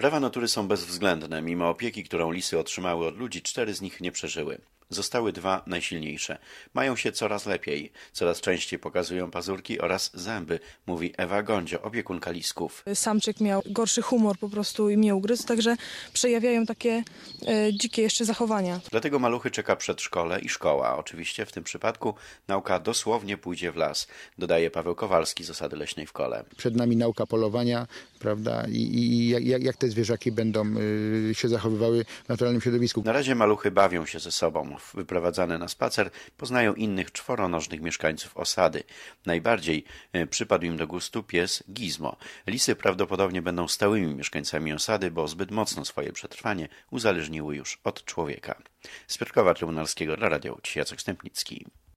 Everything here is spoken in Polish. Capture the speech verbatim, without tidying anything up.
Prawa natury są bezwzględne. Mimo opieki, którą lisy otrzymały od ludzi, cztery z nich nie przeżyły. Zostały dwa najsilniejsze. Mają się coraz lepiej. Coraz częściej pokazują pazurki oraz zęby, mówi Ewa Gondzio, opiekunka lisków. Samczyk miał gorszy humor po prostu i mnie ugryzł, także przejawiają takie e, dzikie jeszcze zachowania. Dlatego maluchy czeka przedszkole i szkoła. Oczywiście w tym przypadku nauka dosłownie pójdzie w las, dodaje Paweł Kowalski z Osady Leśnej w Kole. Przed nami nauka polowania, prawda, i, i jak, jak te zwierzaki będą y, się zachowywały w naturalnym środowisku. Na razie maluchy bawią się ze sobą. Wyprowadzane na spacer poznają innych czworonożnych mieszkańców osady. Najbardziej przypadł im do gustu pies Gizmo. Lisy prawdopodobnie będą stałymi mieszkańcami osady, bo zbyt mocno swoje przetrwanie uzależniły już od człowieka. Z Piotrkowa Trybunalskiego dla Radia Łódź, Jacek Stępnicki.